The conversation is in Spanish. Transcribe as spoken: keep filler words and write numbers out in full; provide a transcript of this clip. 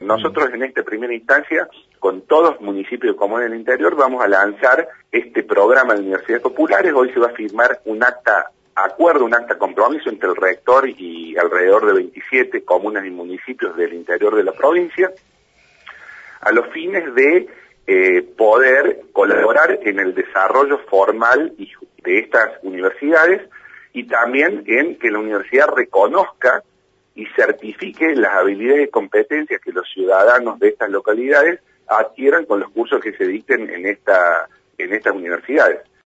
Nosotros en esta primera instancia, con todos los municipios y comunas del interior, vamos a lanzar este programa de universidades populares. Hoy se va a firmar un acta acuerdo, un acta compromiso entre el rector y alrededor de veintisiete comunas y municipios del interior de la provincia, a los fines de eh, poder colaborar en el desarrollo formal de estas universidades y también en que la universidad reconozca y certifique las habilidades y competencias que los ciudadanos de estas localidades adquieran con los cursos que se dicten en esta en estas universidades.